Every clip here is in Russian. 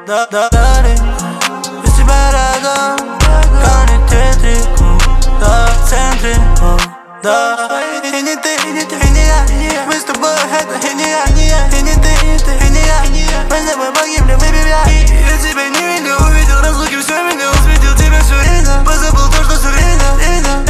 Дарик, без тебя рядом, канет ветрик, да, в центре, да. И не ты, и не я, мы с тобой это и не я, и не ты, и не я, мы с тобой погибли, baby, я тебя не видел, увидел разлуки, все меня усветил, тебя все видно, позабыл то, что все видно.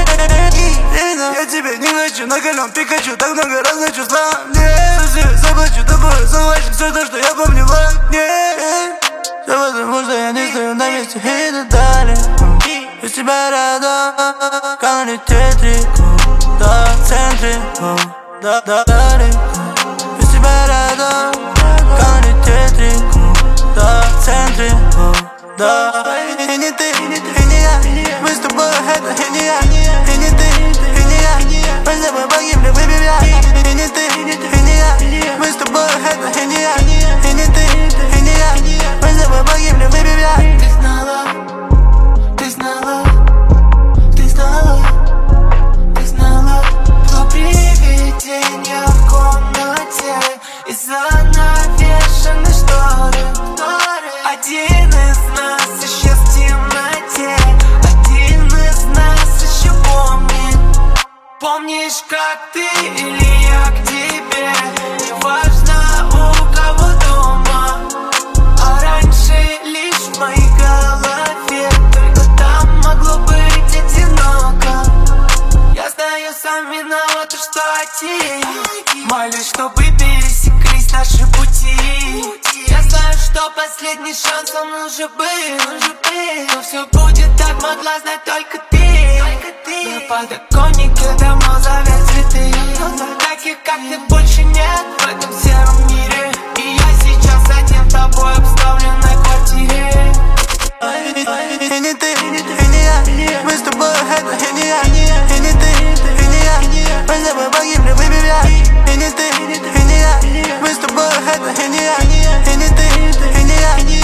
Я тебя не хочу, на колен Пикачу, так много разных чувств мне. Все заплачу тобой, заплачу все то, что я помню во сне. Все потому, что я не стою на месте и иду далее. Без тебя рядом, канет ветрик, да, в центре, далее. Без тебя рядом, канет ветрик, да, в центре, да. И не ты, и не я, мы с тобой это и не я, и не ты, и не я, мы с тобой погибли, baby, и не ты, и не я, мы с тобой это и не я, и не ты, и не я, мы с тобой погибли, baby. Ты знала, ты знала, ты знала, ты знала про привидения в комнате из-за навешанной шторы. Один из нас исчез в темноте, один из нас еще помнит. Помнишь, как ты или я к тебе, неважно у кого дома, а раньше лишь в моей голове, только там могло быть одиноко. Я знаю, сам виноват, что один, молюсь, чтобы пересеклись наши пути. Я знаю, что последний шанс он уже был, но все будет так, могла знать только ты. На подоконнике давно завяли цветы, таких как ты больше нет в этом сером мире. И я сейчас один тобой обставленной квартире. И не ты, и не я, мы с тобой это и не я, и не ты, и не я, мы с тобой погибли, baby. И не ты, и не я, мы с тобой это и не я, и не ты, и не я.